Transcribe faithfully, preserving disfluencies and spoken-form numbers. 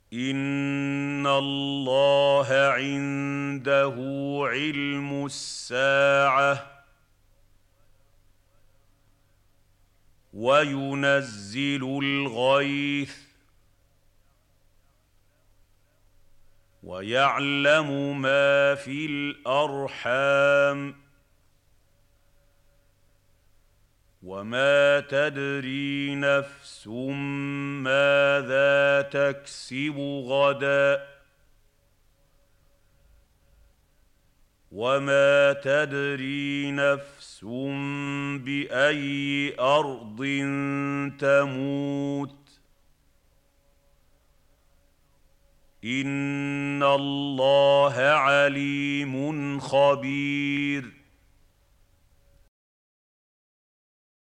إِنَّ اللَّهَ عِندَهُ عِلْمُ السَّاعَةِ وَيُنَزِّلُ الْغَيْثَ وَيَعْلَمُ مَا فِي الْأَرْحَامِ وَمَا تَدْرِي نَفْسٌ مَّاذَا تَكْسِبُ غَدًا وَمَا تَدْرِي نَفْسٌ بِأَيِّ أَرْضٍ تَمُوتُ ۚ إِنَّ اللَّهَ عَلِيمٌ خَبِيرٌ